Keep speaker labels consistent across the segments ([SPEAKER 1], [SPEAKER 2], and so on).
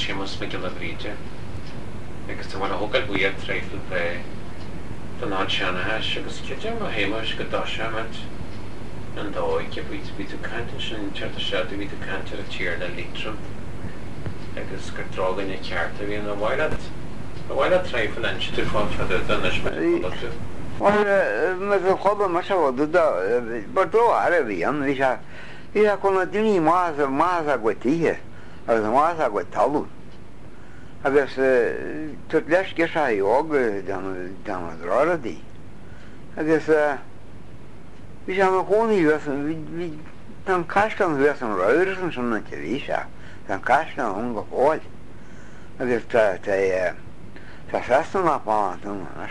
[SPEAKER 1] Seamus McGillivray, agus tá bhfuil a thugail buíocht tréifil be don áid seanathe agus ciidir má héimeis go dáisiamid an dóig ví tú cantar sin teirta seaú ví tú cantar a tíir le lítrum agus gur drágan i cearta bhí an bhhaile tréifil an tú fáil feidir don is me tú.
[SPEAKER 2] Me choba mar se bhú bar dro ar a bhíon hí chuna duine más a gotíhe agus más a go talú. agus tu leis ge a jóga dáradí agus hí se an chonaí tan caistan bheits an roiir an sunna te bhí se tan caistan an go fáil agus tá sestan apáantas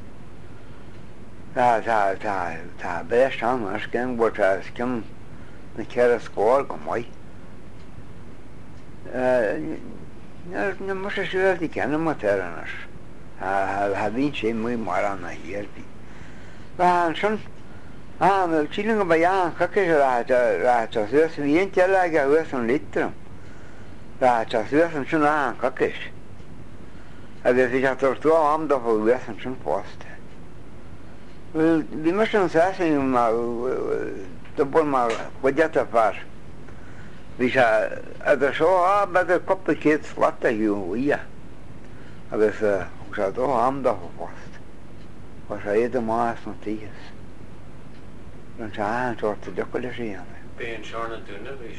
[SPEAKER 2] tá béist an as cin bú cin na ceir a scóil go maiid. Na mar se siúiltí ceanna matéranas ha bhín sé mu mar an na hiirtí. an sin tíling ba an chace suas bhíon teile a bhuas an litram suas an sin an chacis agus bhí tú am do bhuas an sin post. Bhí mar an saing do bu mar buideata far. Bhí se a seo bed a coppa céad slata hiú ia agus se dó am do post was sé iad más an tías an se an tuirta do le sí an.
[SPEAKER 1] Bé an seánna dúna bhí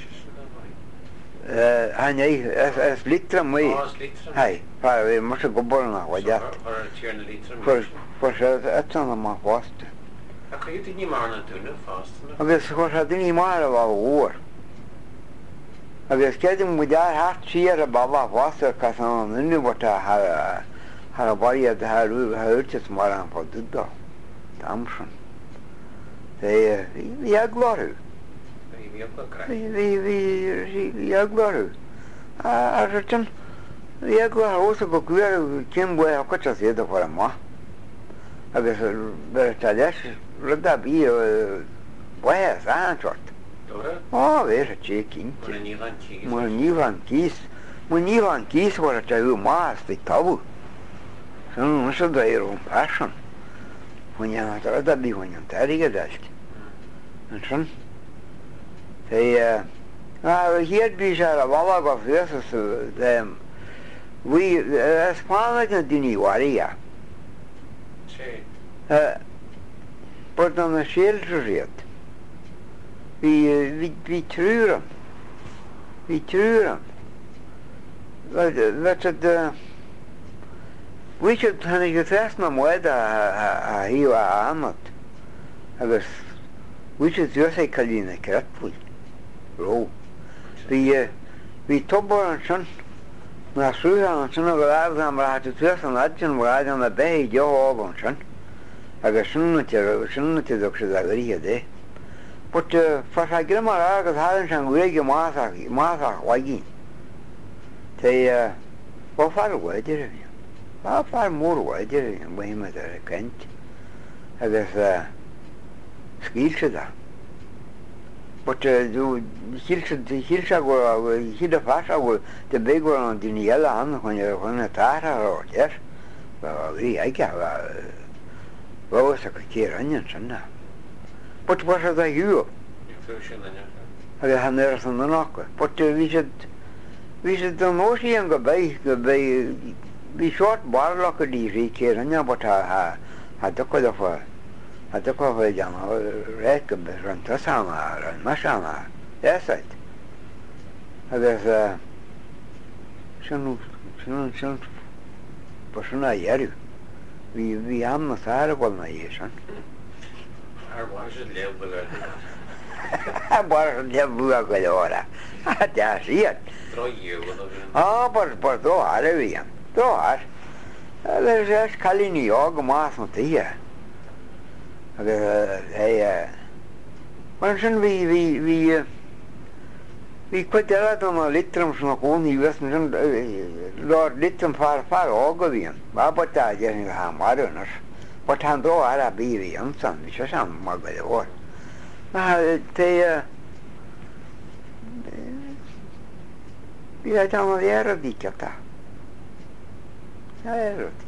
[SPEAKER 2] es litra mé bhí mar go borna bhaideat fu sé an má fásta.
[SPEAKER 1] A chu ní marna dúna fásta
[SPEAKER 2] agus chu sé duine mar a bh úr. agus céidir mu dear hart siar a baba fásta cas an inúbata har a bariad thuirte mar an fá dúdá damsan. Bhí agláú. Bhí agláú. tin bhí agla go cuair cin bu a cote éad a chuir má. agus tá leis ruda bí buhes anseart. Bhé a té cinnte. Mu níhan cís war a teú más í tabú. San se éir ón passion. Fuin a bí hain an taige deist. An sin. Hiad bí se a bhla go fiasa bhí spála na duine waria. Bud an na séaltre réad. Bhí trúram. Bhí trúram. Bhí se tanna go fesna muid a híú a amat agus bhí se dús é chalína ceratfuil ró. Bhí tobar an sin na srúthe an sinna go lábh am ra tú an adjan bhráid an na bé deág an sin agus sinna do se a ríhe dé. But fa gre mar agus háann an bhuiige másach waigín. Tá bá far bhaidir a bhí. Bá far mór bhaidir an bhhéime ar a cent agus scíilse da. But híilse go híad a fas bhfuil de bégur an duine eile an chuna táthá ar bhí aige bhs a go céir anion sanna. But was a hiú agus han san nachcha. But bhí sé don nóí an go bhí seát barlach a díí céir ane but ha docha bhfuil an réit go be an tasána an meána éáid. agus sin sinna dhearú. Bhí am na fear bhil na dhé san. Bar lebú a go leóra de siad. Bar dó a bhíon. Dó leis chalíní á go más an títhe. agus mar sin bhí chuid eile an a litram san choí wes lá litram far ága bhíon. Bá batá déing go há marúnas. Ba an dó a bí an san bhí se san mar go leór. Bhí a an éradí ceta. Éradí.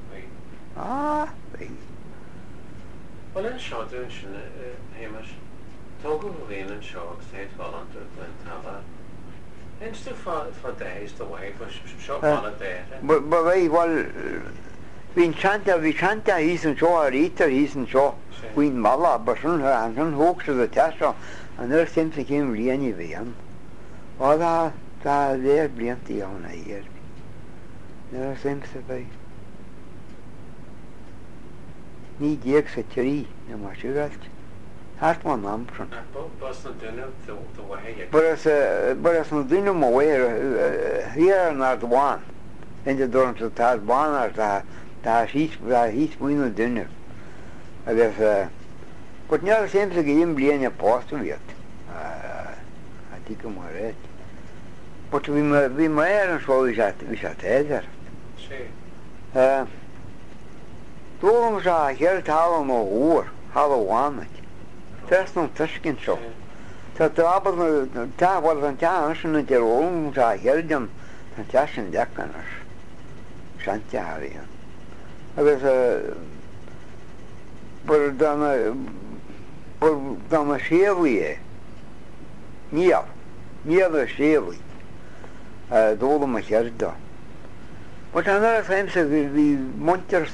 [SPEAKER 2] Bhí.
[SPEAKER 1] Well in seo dún sin héimeis tógu go bhíon an seo agus éad bhántar den tala. Instú fá déis do bhaid seo fála déir.
[SPEAKER 2] Ba bhí bhil bhín chanta hís an seo ar ítar hís an seo bhín mala ba sin an hógsa a teá an nuair simsa céim líanaí bhí an. Á dá léir bliantaí anna íar. Nuair simsa bhí. Ní déag sa tirí na mar siúgailt. Thart má námsan.
[SPEAKER 1] Bas na duine do bhaid.
[SPEAKER 2] Buras na duine má bhhéir híar ná bháin. Inde dúm sa tá bháin tá hís buine duine. Agus but near simsa go dhéon bliana pásta bhíod. A tí go mar réit. But bhí mar an seo bhí se téidir. Dúm se chéir tála nó úr, hála bhánaid. Test an tuiscin seo. Tá táhil an tean sinna de óm se chéirdeam an tean decanar. Seante haíon. Agus bur dána séhlaí é. Níl a séhlaí. Dóla a chéirda. But an other times we monters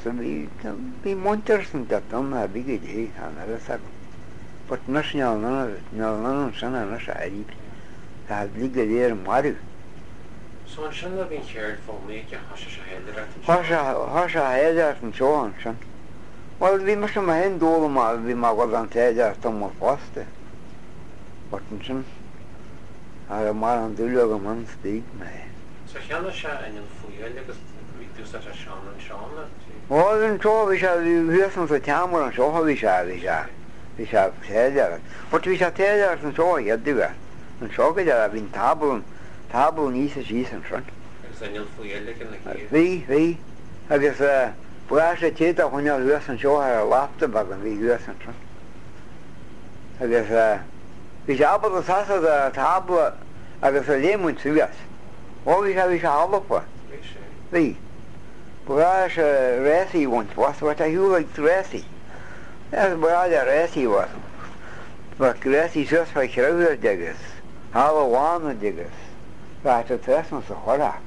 [SPEAKER 2] that done a big day another second. But national none sana na shari. That legal there Maru.
[SPEAKER 1] So an sin bhín chéir fá méid a hasise héidir.
[SPEAKER 2] Hasha header and so on, son. Well, we must have hand all my we ma was on header some more faster. But son, I am on the month big man.
[SPEAKER 1] So cheanna se in fuúil agus bhí tú a seán an seánna?
[SPEAKER 2] Well, an seo bhí se bhíosan sa teamar an seo bhí se téidear. But bhí se téidear an seo headúa. An seo go dear a bhín tabú níos a síos an son.
[SPEAKER 1] Agus in fuúil na
[SPEAKER 2] Bhí. Agus buá sé tíad a chuine bhíos an seo ar a lápta bag an bhí bhíos an son. Agus bhí se abal a sasa a tabla agus a lémún suas. Bhí se álafa. Bhí. Buá se résaí bhaint was a hiúlaigh résaí. Buá a résaí was. Ba résaí suas fa chreúir degus. Hála bhána degus. Ba a tresna sa chorá.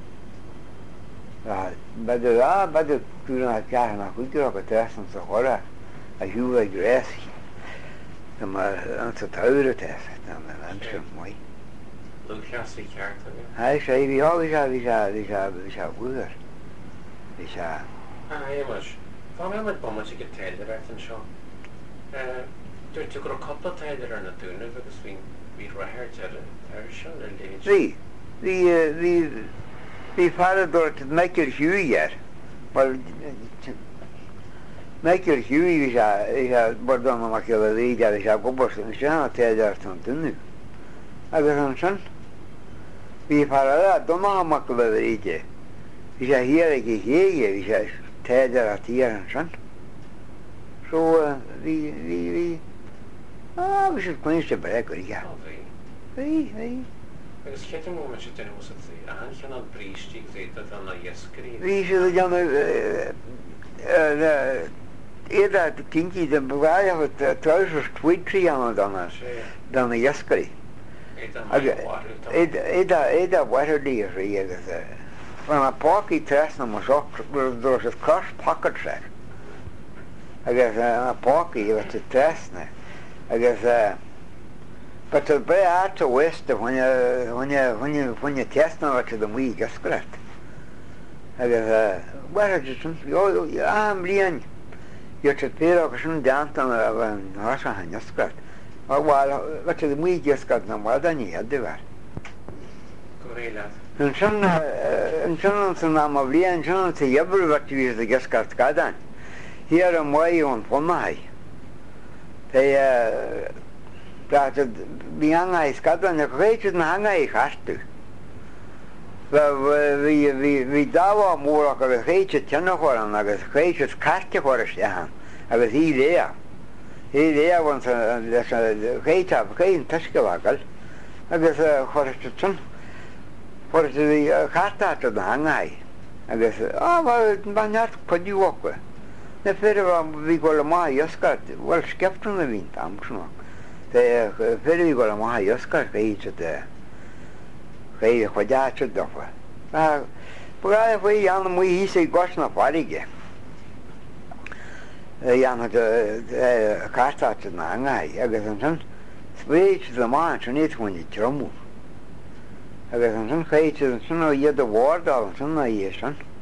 [SPEAKER 2] Beidir túna cean nach chuidir a tresna sa chorá a hiúlaigh résaí. Tá mar an sa taire tesa an sem mai.
[SPEAKER 1] Lucasí ceart
[SPEAKER 2] Hai sé bhí se bhuair. Bhí se...
[SPEAKER 1] Éimeis, fá mé le bommate go téidir an seo. Dúir tú gur coppla téidir ar na dúna agus bhí rathir ar seo ar léid. Bhí faradúirt Michael Hughar. Well, Michael Hughí bhí se bordán amach le léid ar se gobars an seanna téidir an dúna. Agus an sin. Bhí farada donna amach le léide. Bhí sé hiar ag héige bhí sé téidir a tíar an sin. So bhí sé cuiniste bre go ige. Bhí. Agus chéidir mó me sé duine musa a an chean an brístí réad an na iescarí.
[SPEAKER 2] Bhí sé deanna éad cincí den bhhaile trousers tweetrí an donna iescarí. Éad waterlí rí agus fan a páí tresna mar dúir is cross pocket se agus a páí agus tresna agus but the bre out to west when you testna wat the mí gascrat agus am líon you're to pay up some downtown an harsa han gascrat or while wat the mí gascrat na mar dan you do that and some am of líon some to ever what you is the gascrat gadan here am way on Pomai they bí hanga is gadan a réitir na hanga I chastu. Bhí dáha mórach agus réite tenachharan agus réite carte chuiristehan agus í léa. Í léa bhain réite chéon tuiscehagal agus chuiriste tun. for the carta to the hangai. I guess, Banyat could you walk with? The fair we go to my Yoskat, well, Skepton the wind, I'm sure. The very go to my Yoskat age at the Hey, Hodja Doffer. But I way young we say Gosna Parige. Young the carta to the hangai, I guess, switch the march and it when you drum. I guess some cases, you the ward or some years.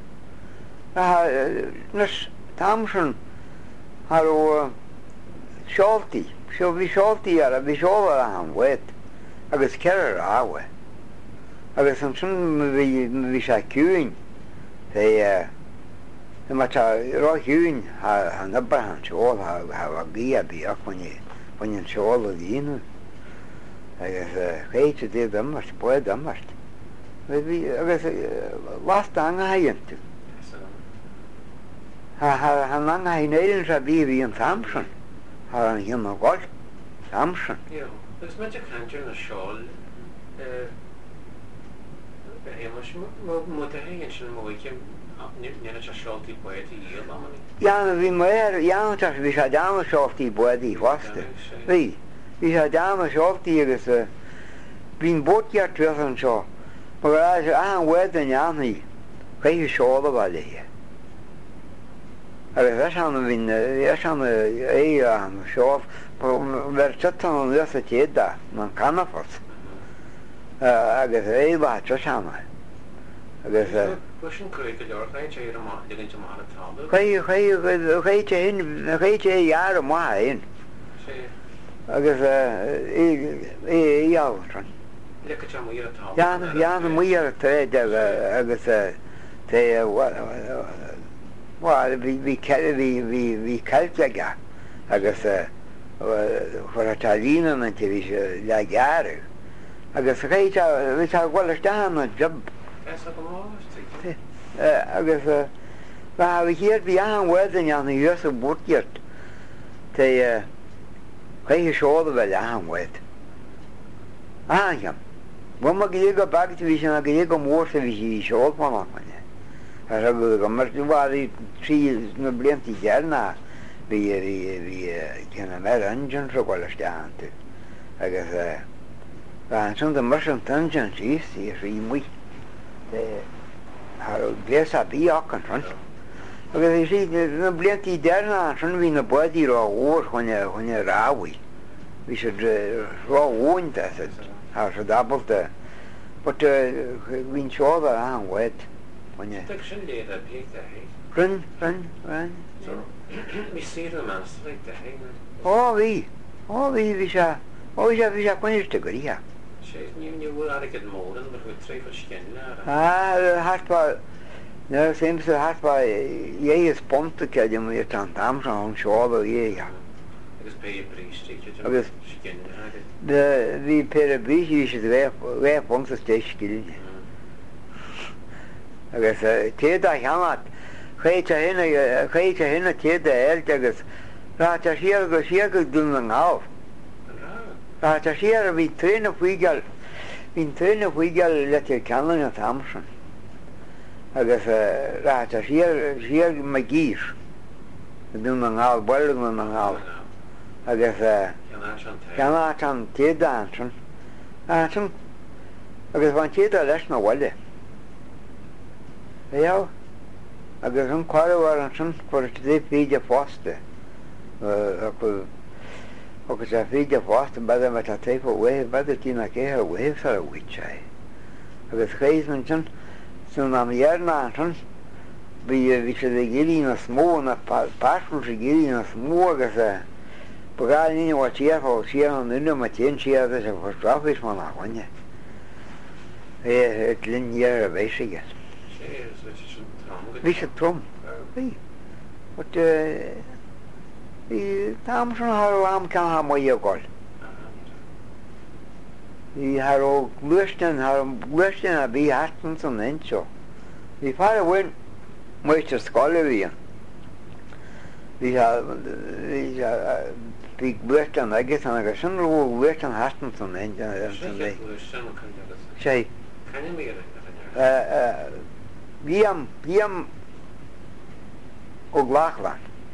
[SPEAKER 2] Nurse Thompson, how salty, she'll be salty or be around wet. I guess carry her away. I guess some we shall queuing. They much a raw queuing, and the branch all have a gear be up when you show all of the in. I guess hate to do them must boy them must. Maybe I guess last time I went to. How long I nailed a baby in Thompson. How him a god Thompson.
[SPEAKER 1] Yeah, there's much a country in a shawl.
[SPEAKER 2] Ja, wie meer, ja, dat we gaan dames of die body vaste. We gaan dames of die is bin botja tussen zo. Maar als je aan weten ja niet, kan je scholen wel liggen. We gaan we gaan aan schof, we zitten aan de universiteit daar, man kan het vast. Ik zeg, wat zo samen. Ik zeg.
[SPEAKER 1] Pushing curricular, ga
[SPEAKER 2] je een jaar maar in. Ik zeg, ja, ja, dan moet je het treden. Ik zeg, we kaltleggen. Ik zeg, voor het Italianen en te weten, ja, jaren. Ik zeg, we zijn wel staan met job. I guess we hier we aan worden aan de juiste bootje te kan je scholen wel aan wordt ja wat mag je gaan bakken te weten dat je gaan morgen wie school van maken ja dat we maar waar die zie nu blijft die jarna wie kunnen meer engine zo wel staan te I guess dan zo'n de machine engine is die mooi Gles a bí acan fan. Agus sí na bliantí derna san hí na budí rá ór chunne ráhaí. Bhí sé rá ónta há sé dabalta. But hín seáda an bhaid chunne.
[SPEAKER 1] Sin léad a bíag de hé.
[SPEAKER 2] Run.
[SPEAKER 1] Bhí síra man slik de hé.
[SPEAKER 2] Bhí sé chuiniste go ríha.
[SPEAKER 1] You will not get more than with three for skin.
[SPEAKER 2] No, seems to have by ye is pumped to you with Thompson on shore, yeah.
[SPEAKER 1] Just pay a priest, skin.
[SPEAKER 2] The pair of bees you should wear pumped to stay skill. I guess, Teda Hamat, Hate a henna Teda Eltagus, Rata here goes here good doing off. Rata here we train of Wiggle. In train of Wiggle let your cannon at Thompson. I guess rata here McGee's. Doing an hour, boiling an hour. I guess Canatan tea dancing. I guess one theatre less no wally. Yeah, I guess some quarter for today feed your foster. Because I feed your foster, but I'm at a tape away, but the teen I care away for a witch. I guess Hazemanson, soon I'm here now, we should be getting a small and a partial to getting a small as a. But I didn't know what here for, here on the number 10 shares as a first office one, I want you. It's linear basic. We should trum. But Thompson how can have my call. He had all Gluston a be Hattons and then so. The father went much to scholarly. We have big Gluston, I guess, and I got some rule Gluston Hattons and then. Say.
[SPEAKER 1] Can you make it?
[SPEAKER 2] Bhí ó Ghlachlan.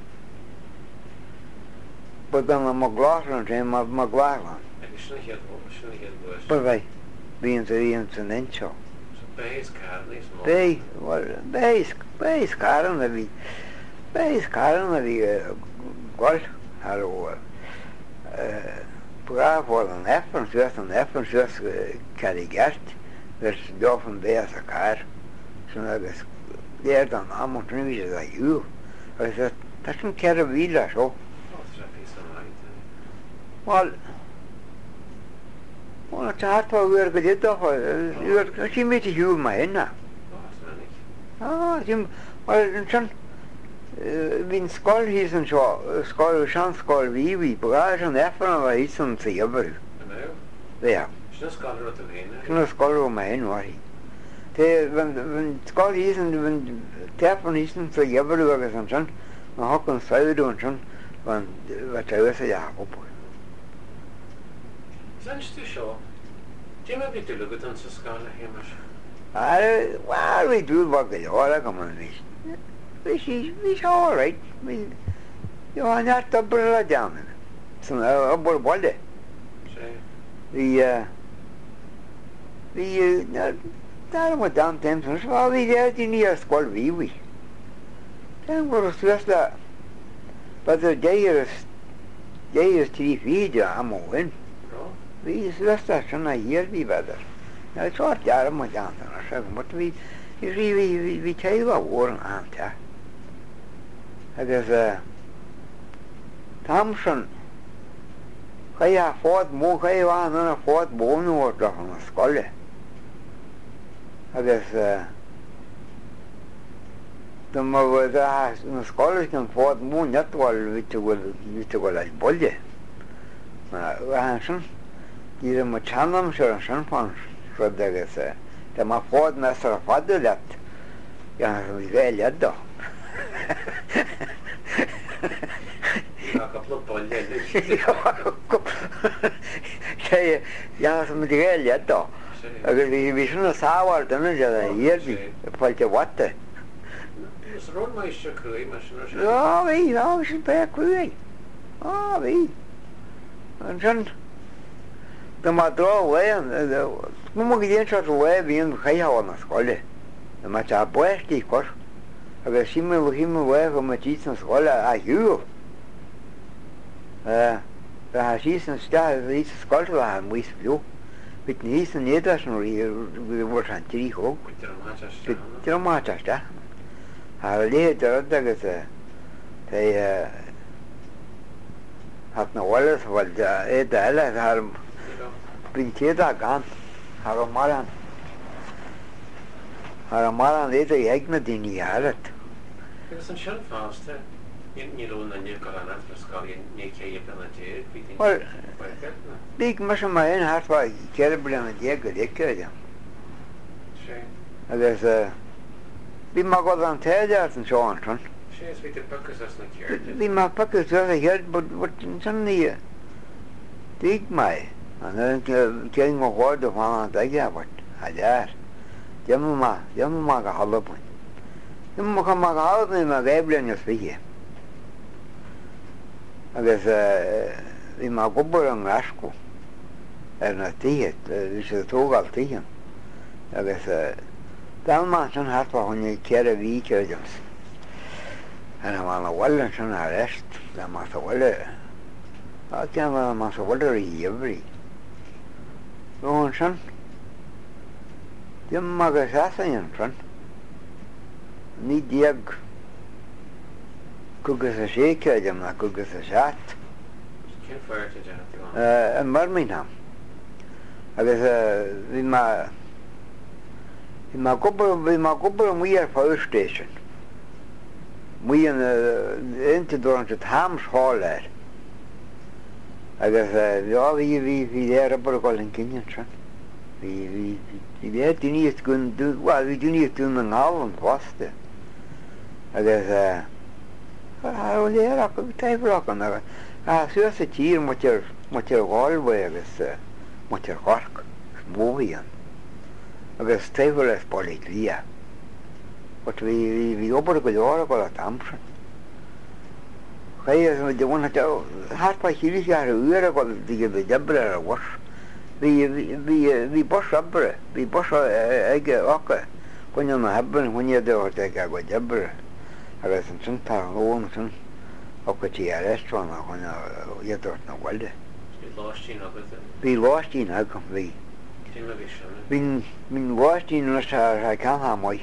[SPEAKER 2] But then I'm a Ghlachlan dream of my Ghlachlan. But being an inch.
[SPEAKER 1] Béis
[SPEAKER 2] caran a bhí gol ar ó bráfhil an effan suas ceirigh gceart gus beofan béas a cair san agus léir an ammontrí a dhiú agus tá sin ceir a bhí leis ó. Well, táirtá bhuiir go dtá sí mé hiú mai hinna. Sin hín scoil hí an seo scoil sean scoil bhí bra an effan a bh hí san sa dhebarú. Sinna scoilú mai hinhaí. Té scoil hí an tefan hí san sa dhebarú agus an sin na ho an saoú an sin bheit tegus a dheappa.
[SPEAKER 1] Sanstú seo, Dí me bit le an sa scála hémas?
[SPEAKER 2] Well, we do what they are, come on, we all right. You are not the brother down. So, about what day? The that went down them, so we there in the school, we. Then we're just that. But the day is 3 feet, I'm a win. We just that, and I hear me better. I thought that I'm down there, but we tell you what war and aunt. I guess Thompson, I fought more, I fought bone or on a scholar. I guess the more the scholars can fought more, not all with the like bully. You're a machanam, sure, and shanfan. The my ford master of father left. We very yet though.
[SPEAKER 1] A couple of points.
[SPEAKER 2] Say, somebody very yet though. We shouldn't have sour than a year for the water.
[SPEAKER 1] It's road my sugar,
[SPEAKER 2] Oh, we should pay a query. Oh, we. And then the draw away and the moment shot away being high on a scholar. The much our boy, of course. I will see me with him away from a Jesus scholar. I you. The season started with scholar and we flew. With knees and letters and we were on 3 home. With your master. I laid the other they had no wallet, but the Ella had been Teta gone. Haramaran later Egna in the Harret.
[SPEAKER 1] There's some shell faster. You don't know you've got an after school in Nikkei penalty.
[SPEAKER 2] Well, big much of my own heart was terrible and a good equation. I guess, be my god on Tedjas and so on.
[SPEAKER 1] She's with the puckers as not here.
[SPEAKER 2] Be my puckers as I heard, but what suddenly dig my. And then getting a word of one I get what I dare. Yamma got hollow point. Yamma come out in my baby and your speaking. I guess in my gobber and rascal and a tea, which is a togal tea. I guess down mountain has when you carry a week and I'm on a well and some arrest. I must have well. I can't must have water every. Go on, son. Jim Magasasa in front. Need the egg. Cook us a shaker, Jim, I cook us a shot. And Birmingham. I guess in my couple we are fire station. We in the into the Hams Hall there. I guess we there about calling Kenyan son. We had to need to do well, we do need to do an album first. I guess I was there I could type rock on there. So as a cheer what your hallway is what your work movie agus taobhfuil is bolí lia. But bhí obair go leor go a tamsin. Chaos de bhain hápa chiris ar uair go dtí go debre ar a bhas. Bhí bos abre, bhí bos ige ocha chuine na heban chuine dúirt ag go debre agus an sin tá ón sin ochchatí ar restaurant a chuine iadúirt na bhilde. Bhí láistín agam bhí. Bhín láistín leis a ceanna maiid.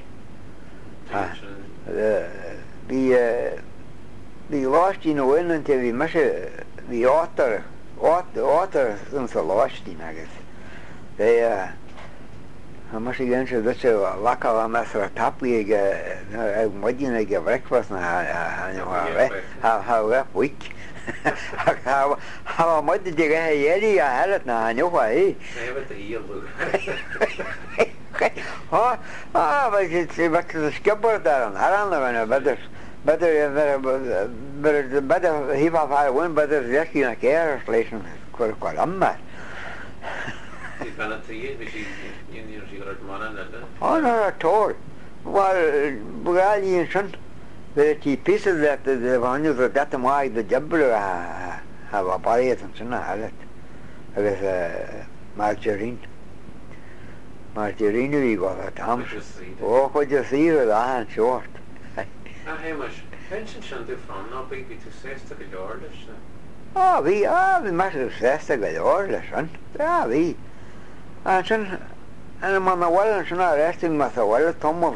[SPEAKER 2] Bhí láistín ó bhhain te bhí meise bhí átar san sa láistín agus. Mar sé gin se se lacha me a tapí ag muidín ag breakfast na ha week. Ha muide de dhéirí a heile na haneha é. Skipper dar an Harna better híá bhain better leí na céir léisian chuir amma. Tóir buáíon sin tí pí bhainú a dat máid de debre ha baréad an sinna heile agus martírín. Martíríú go a tam ó chuid a sír a an seoirt. Bhí mar sésta go leor leis an bhí sin ana man na bhil sin a resting mas a bhile tomult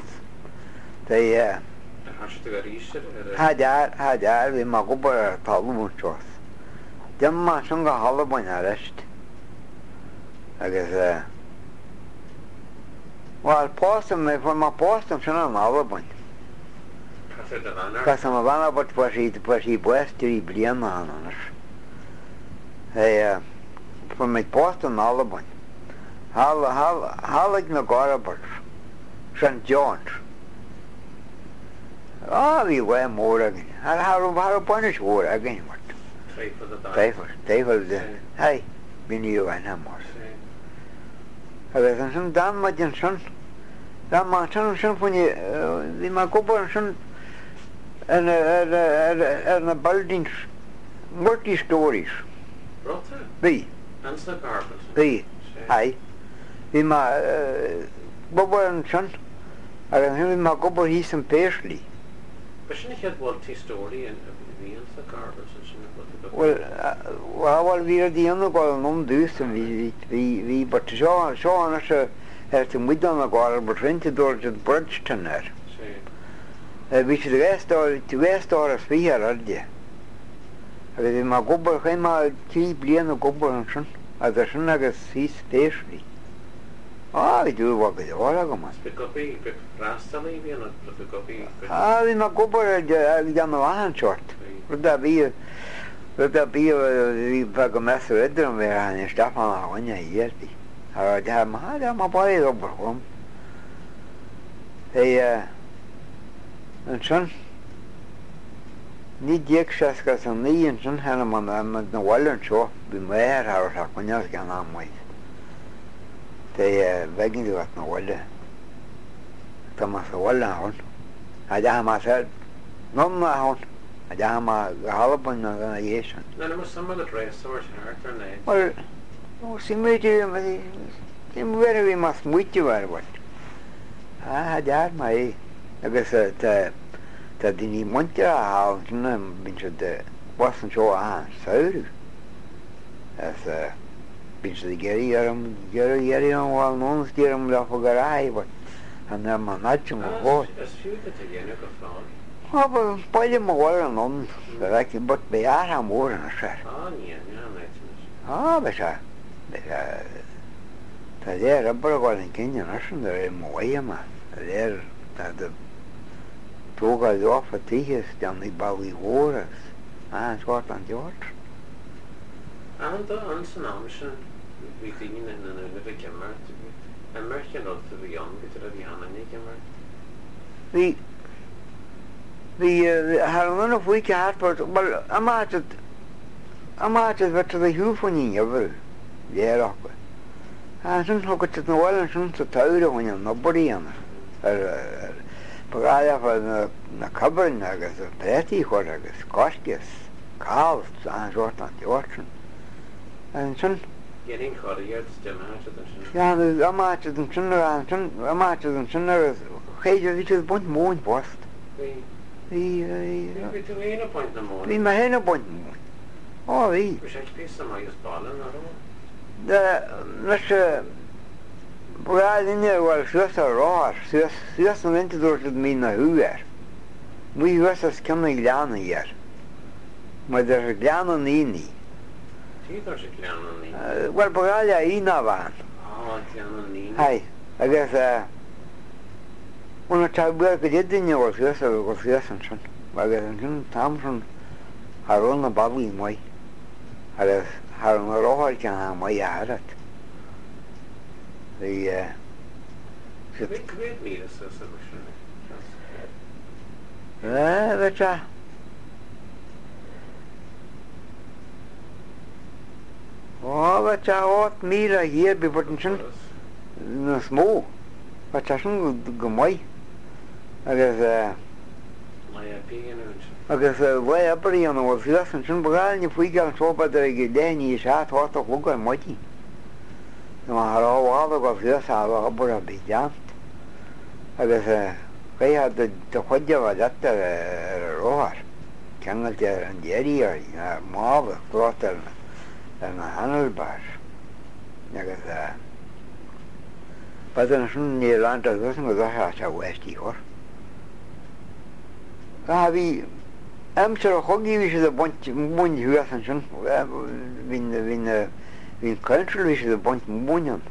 [SPEAKER 2] dear bhí má gobar talmúteos. De má sin go hallbain a rest agus bhil póstam mé fu má póstam sin an hallbain. Cos am bhana bud sí buistúí blian anas. Fu méid póstam hallbain. Hálaigh na Garabart, St. John's. Bhí bhfuil mór agin. Har buinis mór agin mar. Taifar de. Hei, bhíniu an hamar. Agus an sin dámaidin sin, dáma sin funni, bhí má gobar sin na baldins multi-stories. Bhí. Bhí. Hei. Bhí má gobar an sin, agus bhí má gobar hí san Paisley. Well, bhí a dtíanana gáil an nom dús an bhí but seána se te muidan a gáil bud rinte dúir an Bridgeton ar. Bhí sé ghéistáir a sví ar ardde. Agus bhí má gobar chéim má 3 blian a gobar an sin agus sin agus hí Paisley. Bhí dúr bhag go leir go mas. Bhí má gobar gan bhahan seoirt. Rud bí bhe go meú idir an bhé an Stefan a haine dhéirtí. de má baid obair chum. An sin ní déag segus an níon sin hena man na bhailann seo bhí méir a chuneas gan amhaid. Bhegin tú na bhile Tá mas a bhile hon. A de má nom na hon. A de má halaban na dhéisian. Well, sí méidir mhuiir bhí mas muite bhar bhaid. Dear má é agus tá daoine muinte a hána bín se de wasan seo a saoú. Bín se géirí an bháil nónas díarm le go ráid an má náitim go bhil. Baile má bhil an non bheith bud be á mór an se. Be se Tá dé rabar gáil an cinne nasan ar móhaime léir tógáil áfa tíhes dean í bailí hóras an sáirt an deort.
[SPEAKER 1] An san am sin bhí daoine na bheith cemart an mercin á bhí an go a bhí anna cemart.
[SPEAKER 2] Bhí an bhuiice harpart well amáid bheit a hiúfaní bhfuil léarachcha. Sy'n hwgwt yn ôl yn sy'n tawr o hwnnw, no bwri yna. Pagaya fa na cabrin agos, preti chwr agos, gorgis, caws, a'n sort na diortyn. Sy'n...
[SPEAKER 1] Getting chwaraead dim at ydyn sy'n.
[SPEAKER 2] Ja, amatyd yn sy'n agos, cheidio fi sydd bwynt mwyn post.
[SPEAKER 1] Fi dwi'n un o pwynt na mwyn.
[SPEAKER 2] Fi ma hyn o bwynt mwyn. O, fi.
[SPEAKER 1] Fi siarad pys am agos balen ar ôl.
[SPEAKER 2] Nes bwrad unig wel syth o'r roar, syth yn mynd dwrt yd mi'n na hwyr. Mwy hwys as cymna glian i er. Mae dyr glian o'n un i.
[SPEAKER 1] Ti ddod sy'n glian o'n un?
[SPEAKER 2] Wel bwrad ia un a fan.
[SPEAKER 1] O, glian o'n un.
[SPEAKER 2] Hai, agos Una tabwer gedin yo syth yn sy'n. Agos yn sy'n tam sy'n haron na babi mwy. Agos haron na roar can ha mwy arat.
[SPEAKER 1] Cymryd mi ys ys ys
[SPEAKER 2] Fetja. O, fetja 8 mil a hier by bod yn sy'n na små. Fetja sy'n gymwy. Agos
[SPEAKER 1] Mae pigyn yw'n
[SPEAKER 2] agos fwy abri yn o'r syth yn sy'n bwgal ni pwy gael sopa dyr i gydau ni siat hwt o hwg o'r mwyti. Mae har o wad o syth a fo abr a bydjant. Agos gai had dy chwydja fa dat yr rohar. Cyngol dyr yn dieri o'r mab y glot yn hanelbar. Agos Bydden sy'n ni lant o ddwys yn gwyddoch a west i hwr. Fi amser o chwgi fi sydd o bwynt hwys yn sy'n. Fi'n countryl fi sydd o bwynt mwyn yn.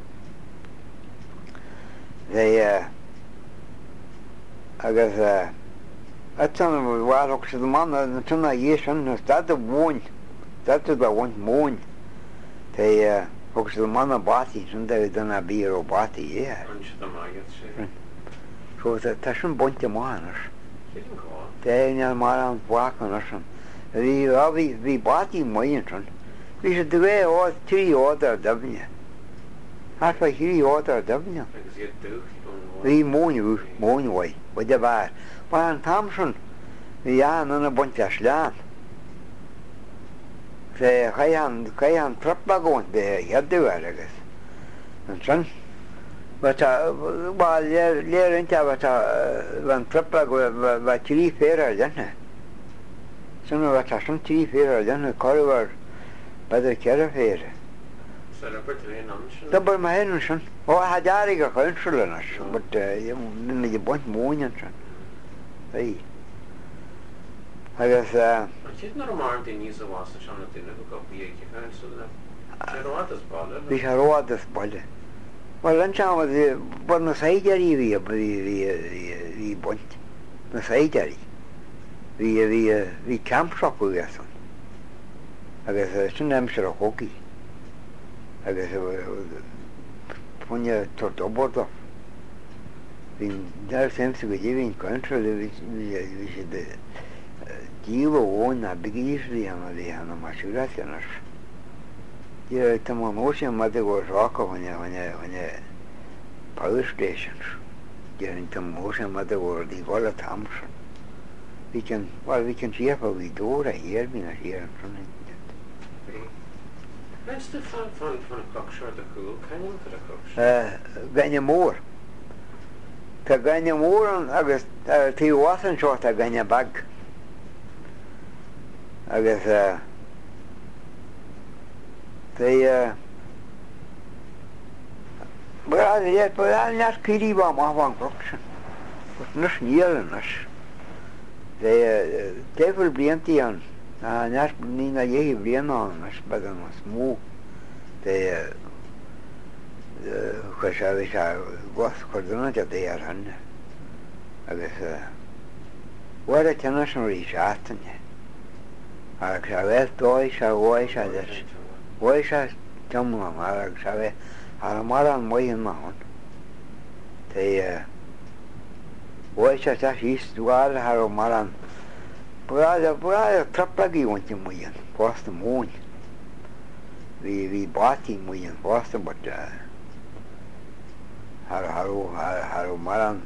[SPEAKER 2] Agos atyn o war o'ch sydd o man yn sy'n a ys yn stad o bwynt. Stad o bwynt mwyn. O'ch sydd o man o bati sy'n da dyna byr o bati ie.
[SPEAKER 1] Yn sydd o magad sy'n.
[SPEAKER 2] So ta sy'n bwynt o man ys.
[SPEAKER 1] Sy'n go?
[SPEAKER 2] Yn yw'n ma'n bwac yn ysyn. Fi bati mwy yn sy'n. Fi sydd dwe oedd 3 oed ar dyfnia. Ar fa 3 oed ar dyfnia.
[SPEAKER 1] Agos i'r dwch?
[SPEAKER 2] Fi mwyn wei. Wedi bar. Ba'n tam sy'n. Fi an yn y bwynt a slan. Fe chai han trappa gwynt be heddiw ar agos. Yn sy'n. Wel, ler ynta fan trappa va 3 fer ar dynna. Sy'n sy'n 3 fer ar dynna. Cori var bydde kera fer.
[SPEAKER 1] So rybyd dwi'n ansyn?
[SPEAKER 2] Dybyr mae hyn yn sy'n. O, hadarig o chynsyl yn ys. But yn y bwynt mwyn yn sy'n. Ei. Agos...
[SPEAKER 1] Ti'n ar y marn dyn nis o was yn sian o dyn efo gobi eich i chynsyl yna? Ti'n roed ys bol?
[SPEAKER 2] Fi sy'n roed ys bol. Wel, yn sian bod na saidar i fi bwynt. Na saidar i. Fi campshop o gysyn. Agos sy'n amser o chwgi. Agos pwnia tordobord o. Fi'n dar sens o gyddi fi'n control fi sydd diw o o'n a bygis fi am fi han o masiwras yn ys. Di'r tamon oes yn madig o'r roc o hwnnw power stations. Di'r tamon oes yn madig o'r digol a tamson. Vi kan se på vi dår her mina her från internet.
[SPEAKER 1] When's the fun a cocksure the cool? Can you look at a cocksure?
[SPEAKER 2] Ganya mor. Ta ganya mor agus ti wasan short a ganya bag. Agus Bra nas kiri ba ma van cocksure. Nus nielen nas. Tefel blianti an. Nas nina jehi blianan nas badan was mu. Khashavisha was kordona ja de yaran. Agus wara international rishaten. Aksavel toisha des. Voisha jamma aksavel aramaran moyen mahon. Voisha ta hist dual haramaran. Pura traplagi wanti moyen. Post moyen. Vi bati moyen post but Haru maran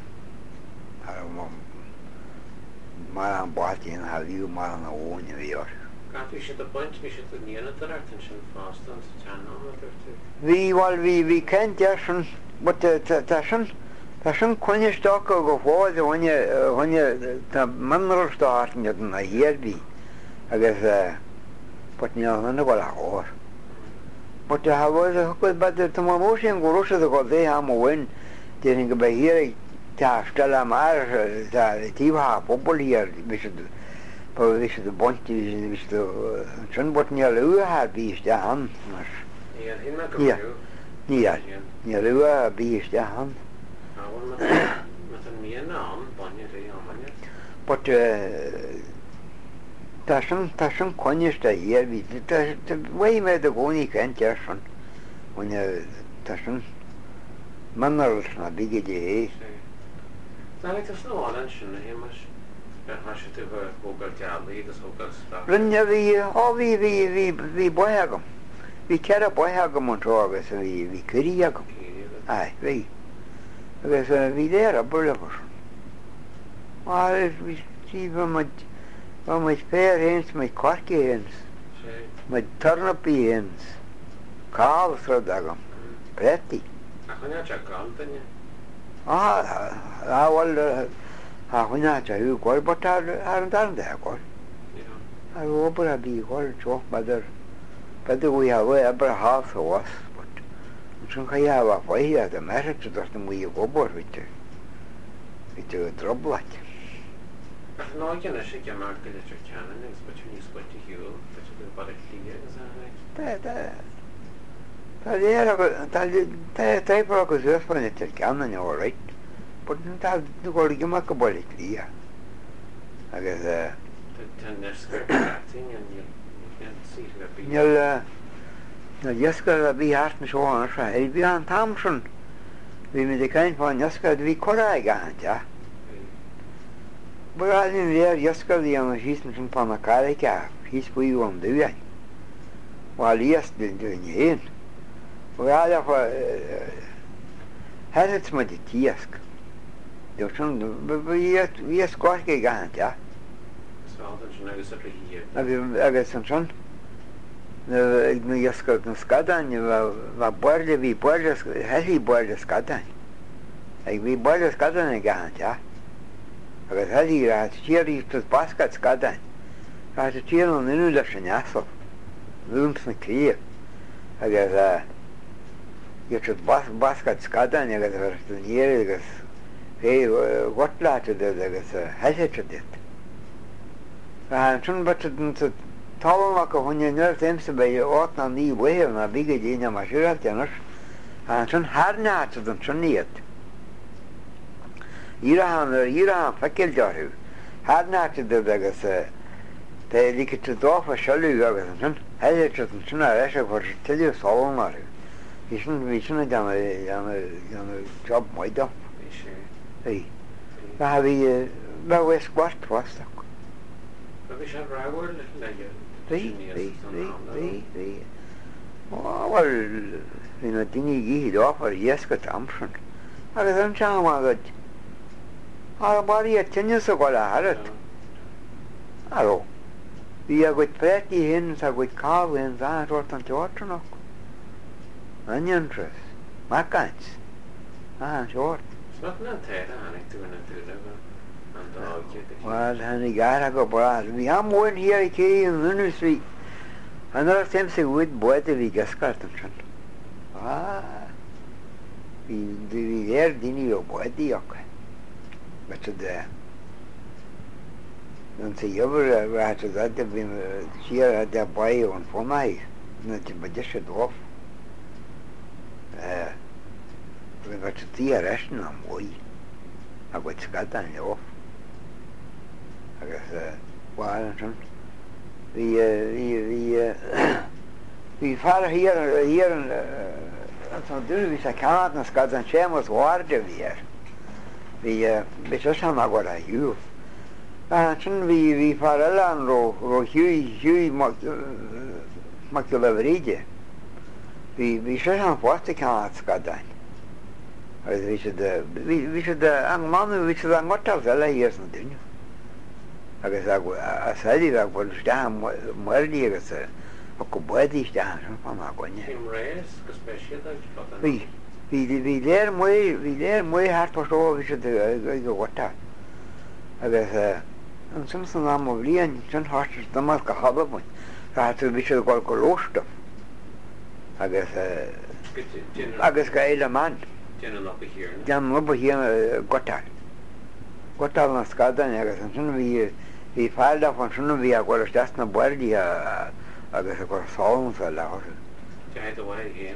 [SPEAKER 2] bátín ha bhíú mar an óine bhíor.
[SPEAKER 1] Bhí sé a buint bhí sé níana ar tin sin fástan sa teanna.
[SPEAKER 2] Bhí céint sin tá sin chuineiste go bháid bhaine tá manrastáin na hiarbhí agus nína bhil a háir. But ha bhfuil bad tá mó sin go rusa go dé ha bhain déing go b hir tá stella mar tíha populíar vis de bonti sin bot ní lu ha bíiste han ní lu a bíiste han. But tá sin coiniste hir ví bhé me a gcóí kentir san tá sin manal na bigé é. Rinne hí buhegam. Bhí ce a buhegam an agus a bhí curí agam. Bhí agus bhí léir a burlapur. Sí meid fér hés meid corci hés, meid turnapí hés, cábsrad agam, pretí. Bhil chuine hiú gáil, but ar an darnda gáil. Ar obair a bhí gáil teoch beidir bhí a bhfuil ebre hása was, but sin chaíabh a bhaithe a meirte dort na mí gobar víte droblait.
[SPEAKER 1] Náigeanna sé ce mar go litir ceanna gus ba tú níos buinte hiúil go bad líir
[SPEAKER 2] Tá agus uspainine til ceanna áráit, but tá gáil giach go bhil lí agus na dheascar a bhí hart na seána se bhí an tamsin bhí me de caiin fáin dheascar bhí chorá gaanta. Bhín léir dheascar í an sísan sin panna caiice hís buú an dúhain bhá lías den dúine héin. Bhile head me de tíasc. Bhí scoirce gaanta agus an sin ag na dheascar na scadain buirde bhí heí buirde scadain. Ag bhí buirde scadain gaanta. agus heí tíirí bascad scadain. Tá tí an inú leis an neasal, lúms na clíomh agus bascad scadain agus níir agus fé gotláte agus heite dit. Sin talach go hunne nuir téimsa be áit na ní bhuiir na bigé díine mar siúteannas sin hánáte an sinníiad. Írahan feicil dearthú, hánáte agus lícha tú dófa seú agus an sin heite an sinna éis bhar tiú sámarú. Hí sin bhí sinna job maidam. Bhí bhfuil scuart fásta. Bhil hí na daine gíhí áfar dhéasca amsin. Agus an team agad barí a tinne a gáil a harad. Aró. Bhí a goid pretí hin a goid cáhhain bhairt an teátrannach. Anionras, Macans. Teát. Well, hannig gara go brad. Bhí am bhain hir i cé an University. An téim sa bhuid buide bhí gascart an sin. Bhí léir daine ó buideíoch. But dan sa jobber had ze dat bhí siar de baí an fónaí na bade sé dóf. Bhí tí a reisna an mí a go scat an leof. agus bháil an sin. Bhí far hir an dúr bhí a ceanna na scad an sémas bháde bhí. Bhí an a go a hiú. Sin bhí far eile an ro hiúí mac le bhríide. Bhí sé an fásta ceanna scadain. We should ang man we should ang hotel la years na din. Agus a sadi la por sta muerdi agus ko body sta pa ma konya.
[SPEAKER 1] Im race, especially that.
[SPEAKER 2] Vi ler muy hart på så vi should go hotel. Agus an som am oblian jon hart da ma ka haba mo. Ra tu vi should go lost. Agus ka ela man. Jan up here Gotthard. Gotthard na skada agus an vi falda von schon vi agora stast na bordi agus ko saum sa la.
[SPEAKER 1] Jai the way again.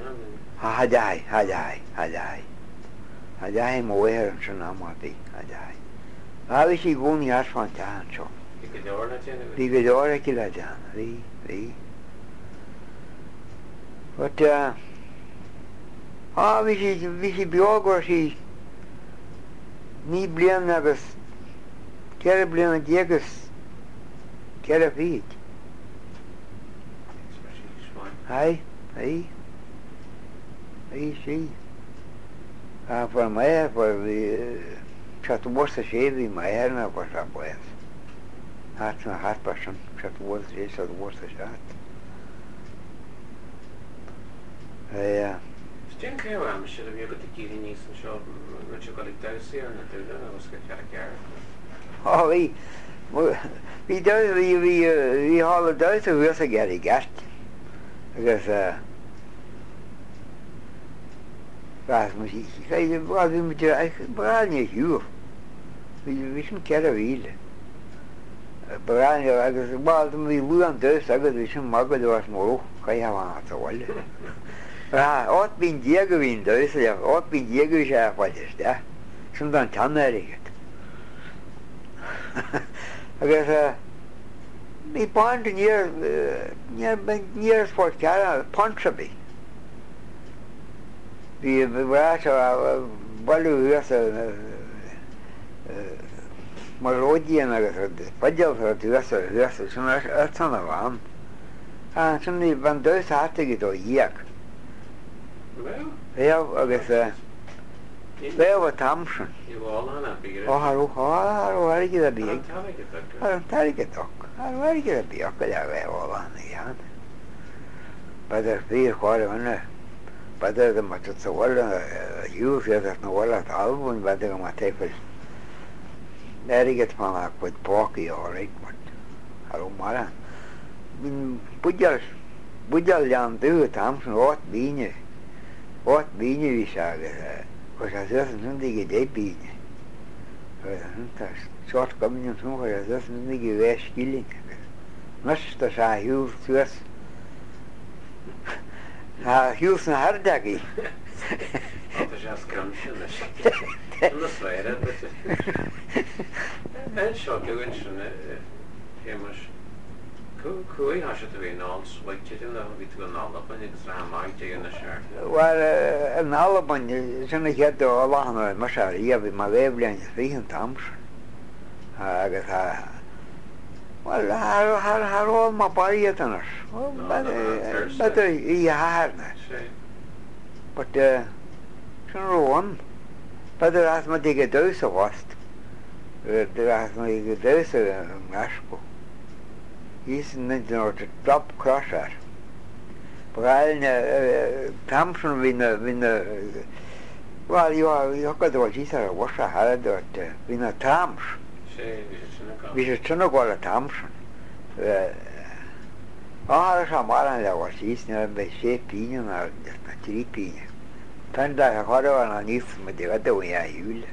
[SPEAKER 2] Hajai mo wer schon amati hajai. Abi si gun yas von tan cho. Di gedora kila jan. Ri. But vi si biogor si ni blian agus kere blian diegus kere fit. Hai si. For my for the chat was a shady my hair na was a boy. Hat na hat person chat was a shot.
[SPEAKER 1] Sten céir am si a bhí go gíí níos an seo ru go daí ar na dúile agus go cear.
[SPEAKER 2] Hí hála dáit a bhuias a geirí gast agus bráine hiúh hí sin cear a bhíle. Bráine agus báil hí bú an dus agus hí sin magad was mórú chaá a bhile. Át bín diega bhín dus át bín diega sé bhailes de sin an tanériget. Agus bhí páint níor sport cear Pontreby. Bhí bhrá bailú mar ródíon agus paideal thuasa sin san a bhám. Sin ní ban dus hátaigh ó díag. Agus beh a tamsin. Harú a bí. An targetach. Harige a bí go le bhehána íán. Beidir bí cháir anna. Beidir go mat sa bhile hiú féidir na bhile albún beidir go mat tefuil. Eriget man chuid pácaí áraig Harú mar. Buideal lean dú tamsin áit bíine. Át bíine bhí se agus chus a sundaige dé bíine. Seát gomin tún chuir a sundaige bheith scíling agus. Nusta se hiúh suas hiús na hardaí.
[SPEAKER 1] seo goin sin fémas cuaí ná se a bhí nás bhaid na ví go nálaban agus ra maiid na se.
[SPEAKER 2] Well an nálaban sinna chead ó láhanna mar se í a bhí má bhéblian fríhan tamsin agus Hará má baíatanar beidir í hána. But sin róin beidir as má dige dús a bhast as má ige dús a measco. Hís an drop crosser. Bhil tamsin well you go to Jesus or a hard in a tams. We should turn up all the tamsin. Some one that was easy by shape pinion or just a 3 pinion. Turned like a horror on a if with the other way I use.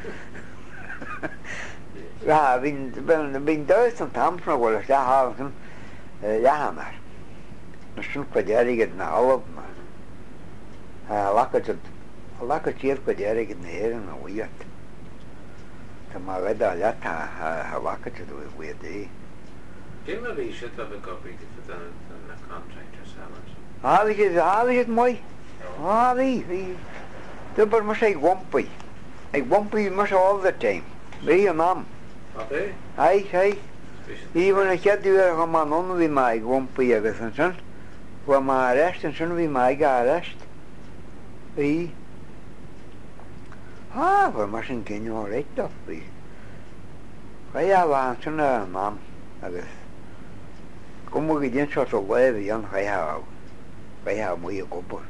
[SPEAKER 2] Been doing some tamsin was that house. Jahamar. Misschien kan jij het nou op, maar laat het hier kan jij het neer en hoe je het. Dan maar wij daar laat laat het doen hoe je
[SPEAKER 1] Give me a shit of a copy for the contractor's
[SPEAKER 2] hours. Is het mooi? Wie. Dat moet ik wompie. Ik wompie must all the time. Be je mam.
[SPEAKER 1] Okay.
[SPEAKER 2] Hey. Even ik had die gaan man on wie mij wompie ergens en voor mijn arrest en zo'n wie mij gearrest. Wie? Bhfuil mar sin cinú réiteach bhí. Chaabh sanna mám agus go go dtíon seo ó bhih an chaabh mu a gobal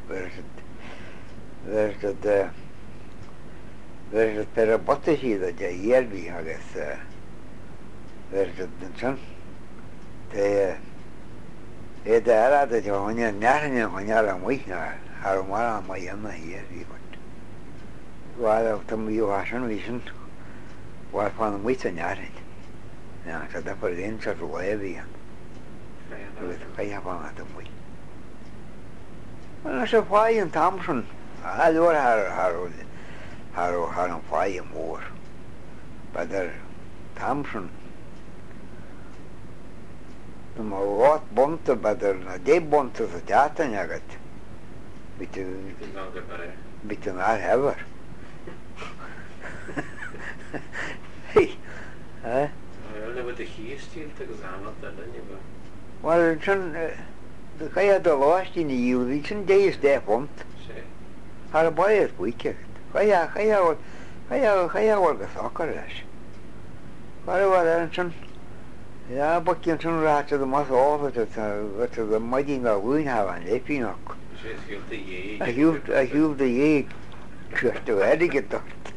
[SPEAKER 2] versus per a bottaí a de dhéirbhí agus versus den san é de ara de haine nearne chuinear an muithne ar mar an mai anna híirbhí bhil tam bhíú san bhí sin bhil fan an muite nearin sa de par réon sa bhhí an agus chaabh an a mu. Well, se fáil an Thompson aúir an fáil mór beidir Thompson na má rát bonta beidir na dé bonta sa teatan agat bit an ar hefar. Well, sin chaad a láistí na dúhí sin dééis dé bont ar a baad buice chaáhil go socar leis. Bhil an sin bacinn sin ráte a mas áfata a maidín a bhúineh an lépiínach. A hiúb a dhé chuirta aige dort.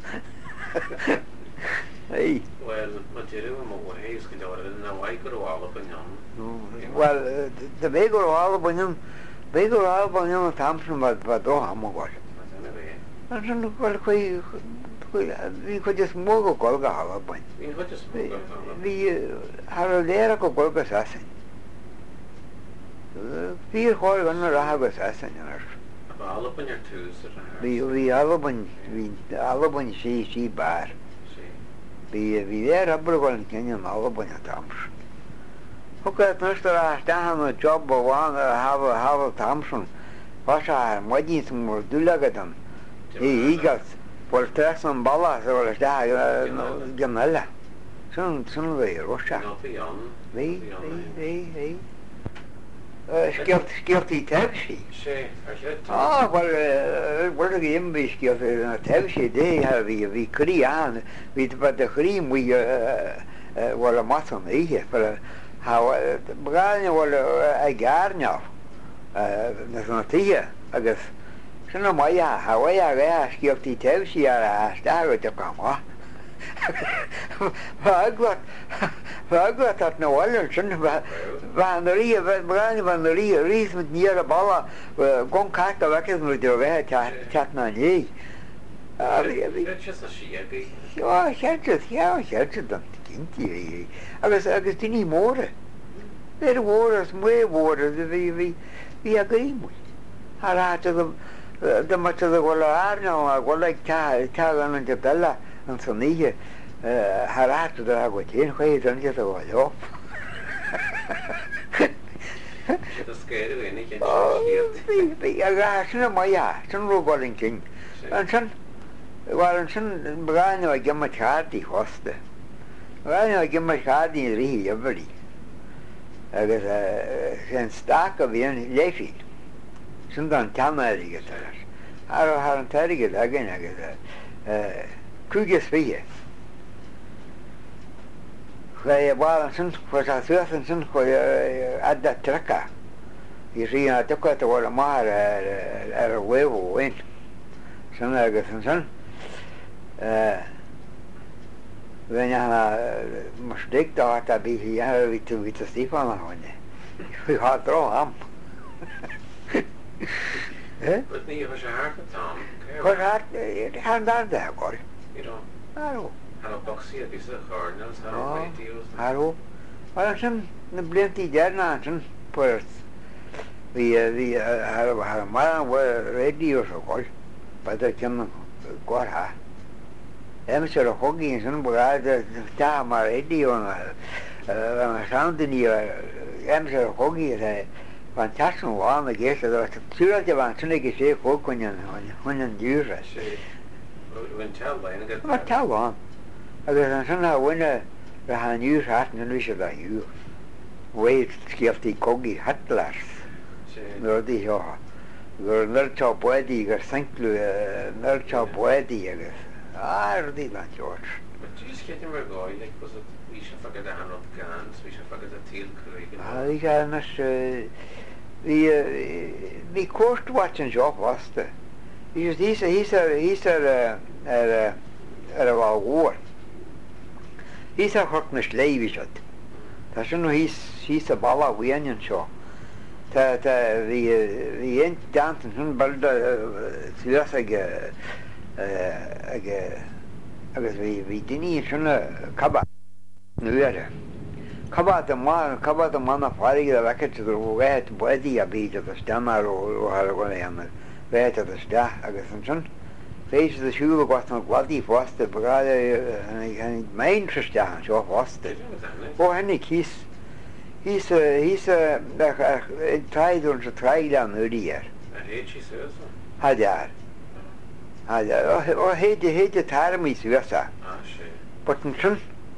[SPEAKER 1] Well, hééis go na bhaid go bhála ban.
[SPEAKER 2] Well, de bhé go bhála banim bé go bhála banim a Thompson ba dó hamáil. An sin bhil hí chu is mó go golga hala bain. Bhí ar a léire go golga sasan. Bhí cháir gan ratha sasan ar. Bhí alabain sí bar. Bhí léir abraáil cean alabain a Thompson. Thugad nuair a stahan a job bháin a hafa Thompson pas a maidín mór dúlagad an ígas bhil tres an balla sa bhil sta gan eile. Sin bhí roisteach. Bhí scialtaí tebhsí. Bhil a ghéimbhí scialt na tebhsí dé bhí chrí an bhí de chrí mu bhil a matan ihe Bgáine bhfuil a gcearneamh na san tithe agus sinna mai haha a ré scialtaí tebhsí ar a stair de gamá. Bhagla at na bhhailin sin bheannarí bhgáine bhanarí rís mu níar a balla gon caiic a bhechas mu de bheitthe teatna lé. Cheirte an cinnti agus duine móra. Beidir mhóras mé móra bhí a grímú. Thráte de mat a bhfuil airne a bhfuil ag te an de bella an san níhe thráte a go téon chuid an a bhil op. Bhí a gá sinna mai sin róáilin cin. An sin bhil an sin bhgáine a gimma teardaí hosta. Bhgáine a gimma teardaí rí abharí. Agus sin staach a bhíon léfií. Sin an teanaige tar. Ar an taige agin agus cúgus fihe. Chu bhil an sin chu a suasan sin chu adda trecha. Í sí a tucha a bhil mar ar a bhfuhhain. Sin agus an sin. Bhíine mar stéictáit a bhí ví tú ví a Stefán a haine. Bhí há rá am.
[SPEAKER 1] Ní se háart
[SPEAKER 2] Chu dar de gáir.
[SPEAKER 1] boxí a ví a
[SPEAKER 2] Harú an sin na blianttí dearna sin puirt. Bhí mar an bhfuil rédíú a gáil beidir cin gáirtha. Se a chogaín sin bhráide tá mar rédíú an sounddaní se a chogaí fan tean bháin a géiste túráte bhain sinna go sé chócuinean chuinean dúra. Mar táháin agus an sinna bhaine le ha nniuúr háan an se a hiú. Bhfuil scialtaí cogaí hetlas nuirdaí seo gur nirtá buidí gur saintú nirtá buidí agus Rudí na George.
[SPEAKER 1] But do you just get him a guy, like, was it, we should forget the hand of guns, we should forget the tail creek.
[SPEAKER 2] Hí ganas hí cuairt watching job wasta. Hís ar a bhór. Hís a chuirt na sléimhísead. Tá sin hís a balla bhaíonn seo. Tá bhí aon deantain sin balda suas agus bhí daoine sinna cabba nuaire. Cabba a mana fáige a bheice gur bhhéit buí a bíide a stemar ó gona anna bhéit a sta agus an sin. Fééis a siúla gasta gladí fásta bagáile main tristeach seo fásta. Ó hennig hís taidir sa traile an uíar. Ha dear. Ó héide tarmí suasa. But an sin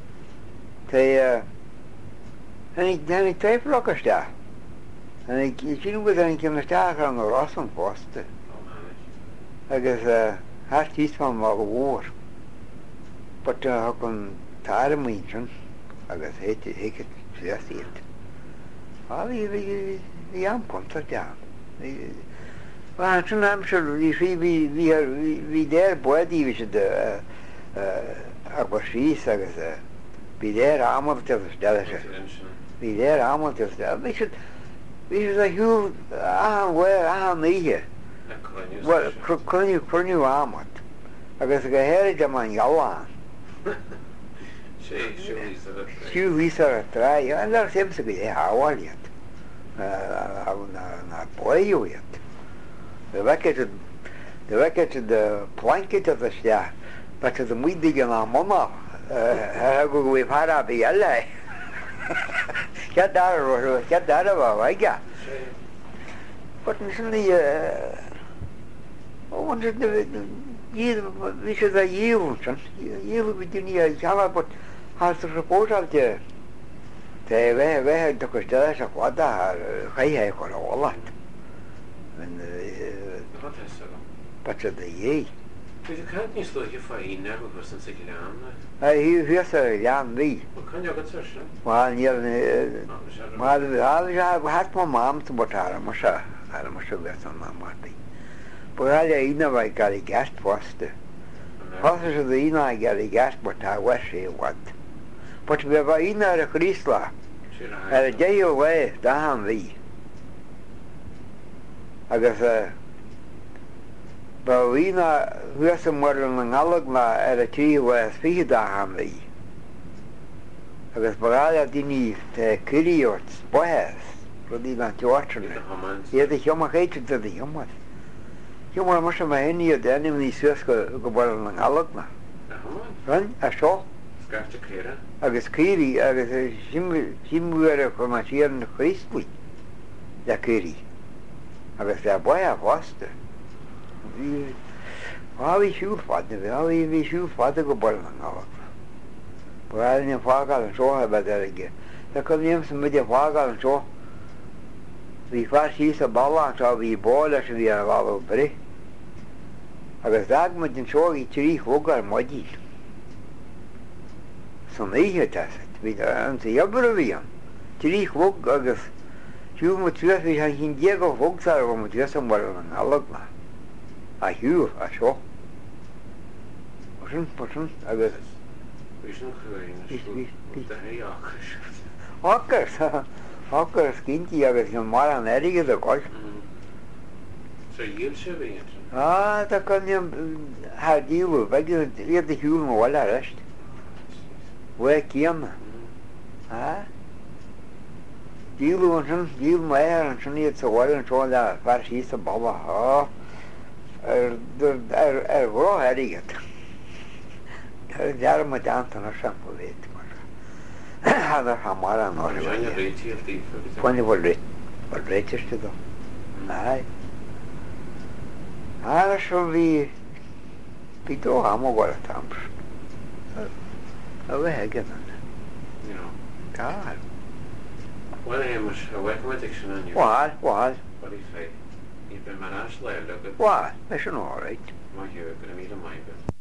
[SPEAKER 2] hennig tréiflachasta. Hennig sin go an cimnasteach an Rossan fásta. Agus hát hís fan má go bhór. But chun tarmí sin agus héice suasíad. Bhí am conta dean. Sin am se hí déir buí bhí a go síos agus bhí déir amte deise. Bhí déir amte bhí a hiú bhfuir a níhe. Cruniú amat agus go héir de man jaáin. Siú ví a tra an sémsa go é hááiliad na buúiad. De veice de plankit a ste, but de muidige an mna go go bh hara bhí eile. Cead bh aige. But sinna vi sé a díún díú duní a teala, but há a repórtalte bheit do goiste a chuada chaithe chu ólaat. But a dhé. Hí a lean lí. Hát má mám botára mar se bhe an mátaí. Bhile ina bhaid gar i gast fásta. Fásta a ina gar i gast mar tá bhair sé bhaid. But bheith bh ina ar a chrísla ar a déú bhaid dá an bhí. Agus ba ina thuasa mar an ngalag na ar a tí bhaid fi dá an bhí. Agus bhile daoine curíort spáthas rudí an teátrana. Iad a thiomach éite a thiomach. Mar mar sem henní a dénim ní suas go bar an galna. Ran a seo agus céirí agus simúar chu mar siar na chríspuí le céirí agus le bu a fásta. Hí siú fada hí siú fada go bar an galna. Bhil fágáil an seo be aige. Tá chu níam sem mu a fágáil an seo. Bhí fá sí a ballátá bhí bála se bhí a bhá bre. Agus dagmid an seo í trí thugar modí. San éhe hí an sa jobbar a bhí an. Trí thug agus siú mu tuas bhí an hín dé go thugsa go mu tuas an mar an alagna. A hiú a seo. Sin agus Áchar cinnti agus an mar an aige a gáil.
[SPEAKER 1] Díl se bhí.
[SPEAKER 2] Tá chun díú iad a hiún bhil a reist. Bfu cíanna. Díú an sin díl mé an sin iad sa bhil an seo le fear sí a baba ar bhrá aigeit. Dear ma deantainna sempa bhéit mar. Hadar ha mar an áir. Fanny bhil réiteiste do. Seo bhí dó am bhil a tamps. A bheith aige an.
[SPEAKER 1] Well, Hamish, a wecomatic sin an you.
[SPEAKER 2] Why?
[SPEAKER 1] What do you say? You've been managed later, look at.
[SPEAKER 2] Why? That's an all right.
[SPEAKER 1] My hero, going to meet a migrant.